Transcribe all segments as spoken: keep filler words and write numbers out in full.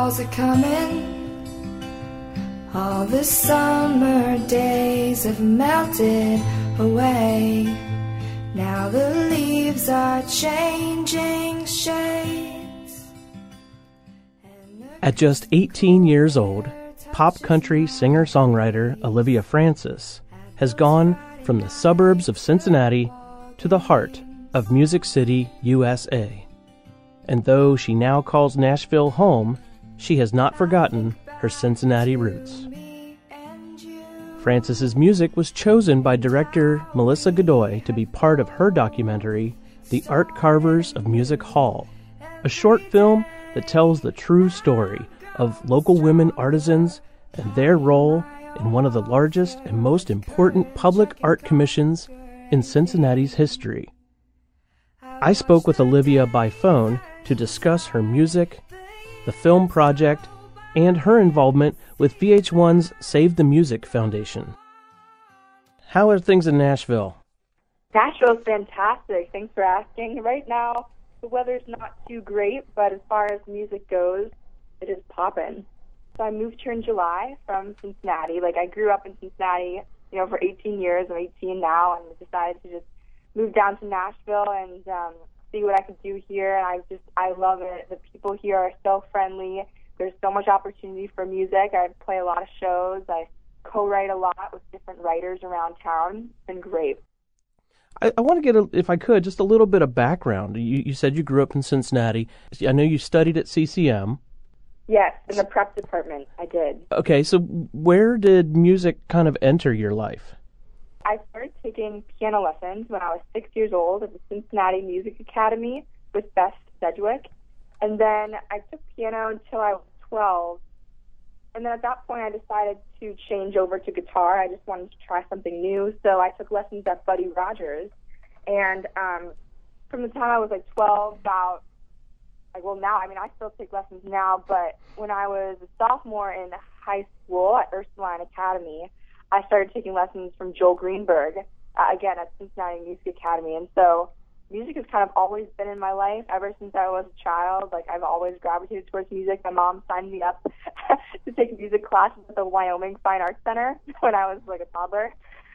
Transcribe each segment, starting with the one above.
fall's a-comin'. All the summer days have melted away. Now the leaves are changing shades. At just eighteen years old, pop country singer-songwriter Olivia Francis has gone from the suburbs of Cincinnati to the heart of Music City, U S A. And though she now calls Nashville home, she has not forgotten her Cincinnati roots. Francis's music was chosen by director Melissa Godoy to be part of her documentary, The Art Carvers of Music Hall, a short film that tells the true story of local women artisans and their role in one of the largest and most important public art commissions in Cincinnati's history. I spoke with Olivia by phone to discuss her music, the film project, and her involvement with V H one's Save the Music Foundation. How are things in Nashville? Nashville's fantastic. Thanks for asking. Right now, the weather's not too great, but as far as music goes, it is poppin'. So I moved here in July from Cincinnati. Like, I grew up in Cincinnati, you know, for eighteen years. I'm eighteen now, and decided to just move down to Nashville and um, see what I could do here. And I just, I love it. The people here are so friendly. There's so much opportunity for music. I play a lot of shows. I co-write a lot with different writers around town. It's been great. I, I want to get, a, if I could, just a little bit of background. You, you said you grew up in Cincinnati. I know you studied at C C M. Yes, in the prep department, I did. Okay, so where did music kind of enter your life? I started taking piano lessons when I was six years old at the Cincinnati Music Academy with Beth Sedgwick. And then I took piano until I was twelve. And then at that point, I decided to change over to guitar. I just wanted to try something new. So I took lessons at Buddy Rogers. And um, from the time I was like twelve, about, like, well, now, I mean, I still take lessons now, but when I was a sophomore in high school at Ursuline Academy, I started taking lessons from Joel Greenberg, uh, again, at Cincinnati Music Academy. And so music has kind of always been in my life ever since I was a child. Like, I've always gravitated towards music. My mom signed me up to take music classes at the Wyoming Fine Arts Center when I was, like, a toddler.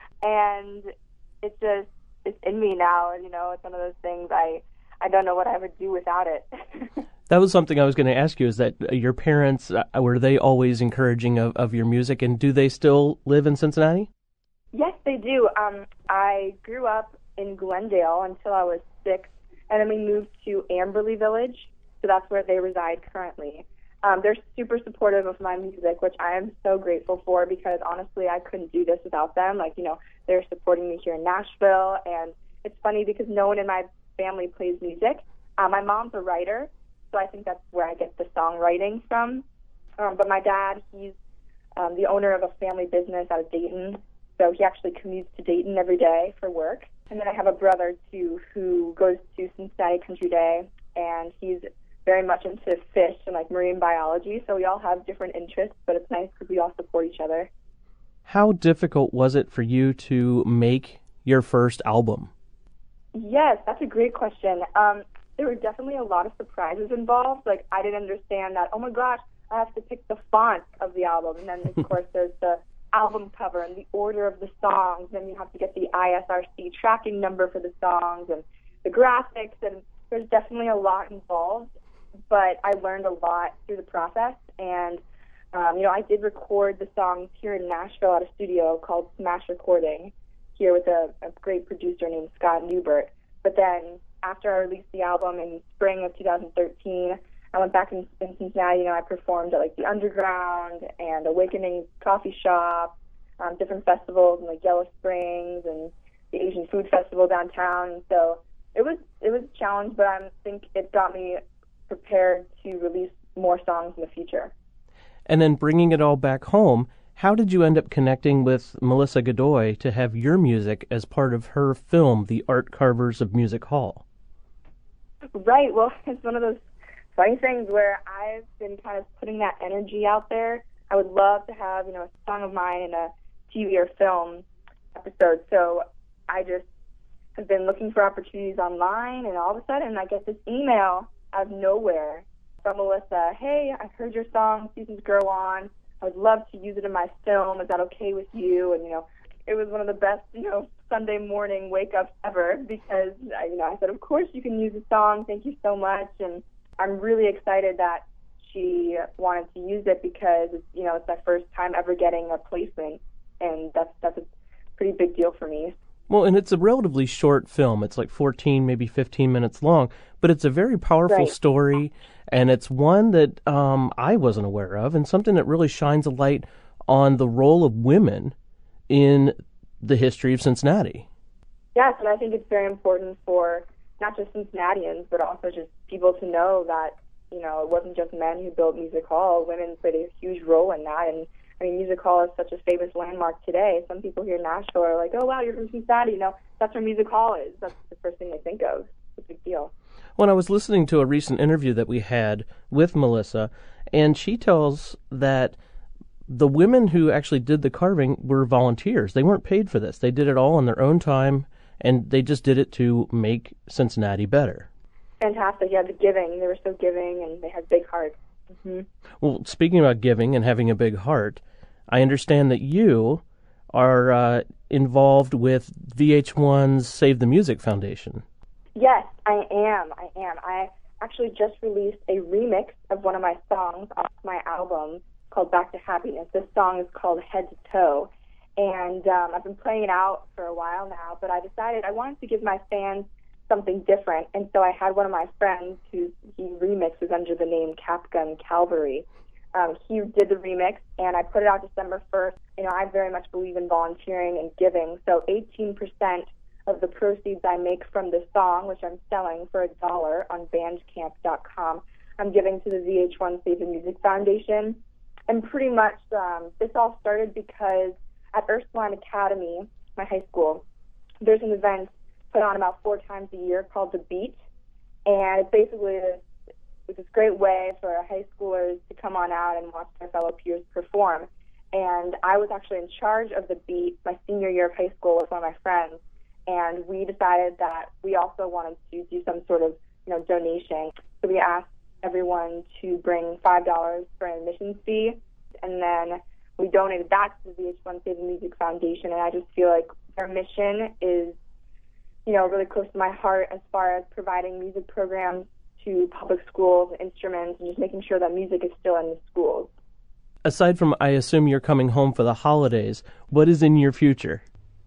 And it's just, it's in me now. You know, it's one of those things I, I don't know what I would do without it. That was something I was going to ask you, is that your parents, uh, were they always encouraging of, of your music, and do they still live in Cincinnati? Yes, they do. Um, I grew up in Glendale until I was six, and then we moved to Amberley Village, so that's where they reside currently. Um, they're super supportive of my music, which I am so grateful for, because honestly, I couldn't do this without them. Like, you know, they're supporting me here in Nashville, and it's funny because no one in my family plays music. Uh, my mom's a writer, so I think that's where I get the songwriting from. Um, but my dad, he's um, the owner of a family business out of Dayton, so he actually commutes to Dayton every day for work. And then I have a brother, too, who goes to Cincinnati Country Day, and he's very much into fish and, like, marine biology, so we all have different interests, but it's nice because we all support each other. How difficult was it for you to make your first album? Yes, that's a great question. Um, there were definitely a lot of surprises involved. Like, I didn't understand that, oh my gosh, I have to pick the font of the album. And then, of course, there's the album cover and the order of the songs. Then you have to get the I S R C tracking number for the songs and the graphics. And there's definitely a lot involved. But I learned a lot through the process. And, um, you know, I did record the songs here in Nashville at a studio called Smash Recording, here with a, a great producer named Scott Newbert. But then after I released the album in spring of two thousand thirteen, I went back in, in Cincinnati. You know, I performed at, like, the Underground and Awakening Coffee Shop, um, different festivals in, like, Yellow Springs and the Asian Food Festival downtown. So it was it was a challenge, but I think it got me prepared to release more songs in the future. And then bringing it all back home, how did you end up connecting with Melissa Godoy to have your music as part of her film, The Art Carvers of Music Hall? Right. Well, it's one of those funny things where I've been kind of putting that energy out there. I would love to have, you know, a song of mine in a T V or film episode. So I just have been looking for opportunities online, and all of a sudden I get this email out of nowhere from Melissa, hey, I've heard your song, Seasons Grow On. I would love to use it in my film. Is that okay with you? And, you know, it was one of the best, you know, Sunday morning wake-ups ever because, I, you know, I said, of course you can use the song. Thank you so much. And I'm really excited that she wanted to use it because, you know, it's my first time ever getting a placement, and that's that's a pretty big deal for me. Well, and it's a relatively short film. It's like fourteen, maybe fifteen minutes long, but it's a very powerful Right. story, and it's one that um, I wasn't aware of, and something that really shines a light on the role of women in the history of Cincinnati. Yes, and I think it's very important for not just Cincinnatians, but also just people to know that, you know, it wasn't just men who built Music Hall. Women played a huge role in that, and I mean, Music Hall is such a famous landmark today. Some people here in Nashville are like, oh, wow, you're from Cincinnati. You know, that's where Music Hall is. That's the first thing they think of. It's a big deal. When I was listening to a recent interview that we had with Melissa, and she tells that the women who actually did the carving were volunteers. They weren't paid for this. They did it all on their own time, and they just did it to make Cincinnati better. Fantastic. Yeah, the giving. They were so giving, and they had big hearts. Mm-hmm. Well, speaking about giving and having a big heart, I understand that you are uh, involved with V H one's Save the Music Foundation. Yes, I am. I am. I actually just released a remix of one of my songs off my album called Back to Happiness. This song is called Head to Toe, and um, I've been playing it out for a while now, but I decided I wanted to give my fans something different, and so I had one of my friends who he remixes under the name Capgun Calvary. Um, he did the remix, and I put it out December first. You know, I very much believe in volunteering and giving, so eighteen percent of the proceeds I make from this song, which I'm selling for a dollar on bandcamp dot com, I'm giving to the V H one Save the Music Foundation. And pretty much um, this all started because at Ursuline Academy, my high school, there's an event put on about four times a year called The Beat, and it's basically this, it's this great way for high schoolers to come on out and watch their fellow peers perform. And I was actually in charge of The Beat my senior year of high school with one of my friends, and we decided that we also wanted to do some sort of, you know, donation. So we asked everyone to bring five dollars for an admissions fee, and then we donated that to the V H one Save the Music Foundation, and I just feel like their mission is, you know, really close to my heart as far as providing music programs to public schools, instruments, and just making sure that music is still in the schools. Aside from, I assume you're coming home for the holidays, what is in your future?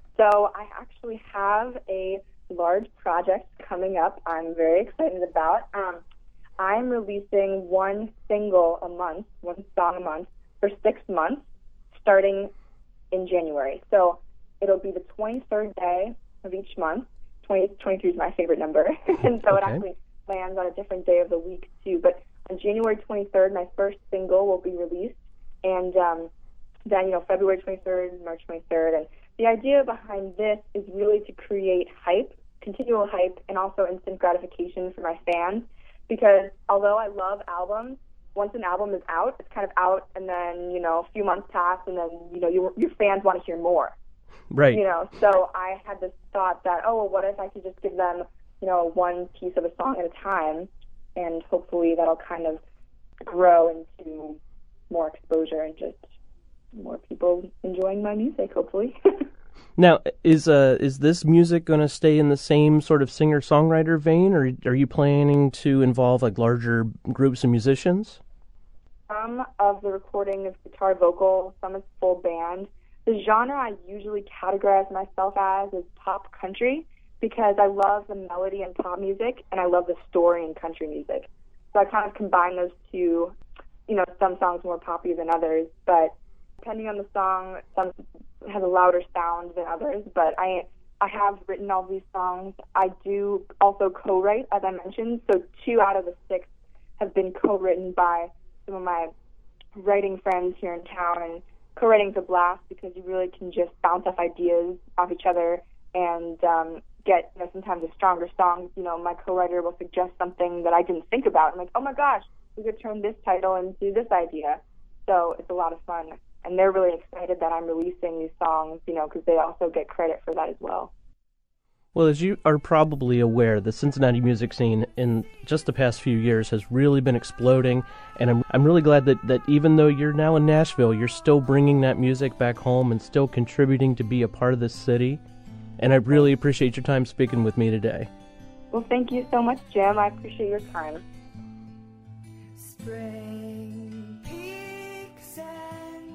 So I actually have a large project coming up I'm very excited about. Um, I'm releasing one single a month, one song a month, for six months, starting in January. So it'll be the twenty-third day of each month. twenty, twenty-three is my favorite number, and so Okay. it actually lands on a different day of the week, too. But on January twenty-third, my first single will be released, and um, then, you know, February twenty-third, March twenty-third, and the idea behind this is really to create hype, continual hype, and also instant gratification for my fans, because although I love albums, once an album is out, it's kind of out, and then, you know, a few months pass, and then, you know, your, your fans want to hear more. Right. You know, so I had this thought that, oh, well, what if I could just give them, you know, one piece of a song at a time, and hopefully that'll kind of grow into more exposure and just more people enjoying my music, hopefully. Now, is uh is this music going to stay in the same sort of singer-songwriter vein, or are you planning to involve like larger groups of musicians? Some of the recording is guitar vocal, some is full band. The genre I usually categorize myself as is pop country, because I love the melody in pop music and I love the story in country music. So I kind of combine those two. You know, some songs more poppy than others, but depending on the song, some has a louder sound than others. But I I have written all these songs. I do also co-write, as I mentioned, so two out of the six have been co-written by some of my writing friends here in town, and co-writing's a blast because you really can just bounce off ideas off each other and um, get, you know, sometimes a stronger song. You know, my co-writer will suggest something that I didn't think about. I'm like, oh my gosh, we could turn this title into this idea. So it's a lot of fun. And they're really excited that I'm releasing these songs, you know, because they also get credit for that as well. Well, as you are probably aware, the Cincinnati music scene in just the past few years has really been exploding, and I'm I'm really glad that, that even though you're now in Nashville, you're still bringing that music back home and still contributing to be a part of this city. And I really appreciate your time speaking with me today. Well, thank you so much, Jim. I appreciate your time. Spring peaks and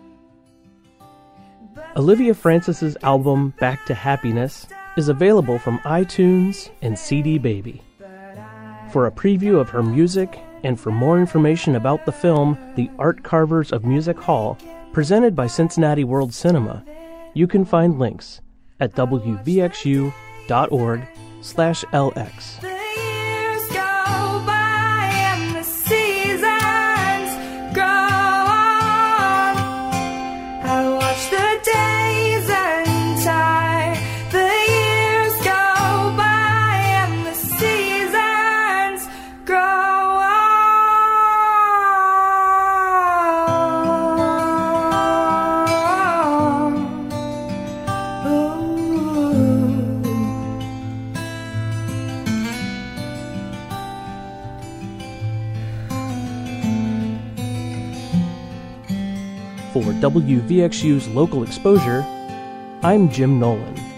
Olivia Francis's album Back to Happiness is available from iTunes and C D Baby. For a preview of her music and for more information about the film The Art Carvers of Music Hall, presented by Cincinnati World Cinema, you can find links at w v x u dot org slash l x. the years go by and the seasons grow on. I watch the days and time. The years go by and the seasons grow on. Ooh. For W V X U's Local Exposure, I'm Jim Nolan.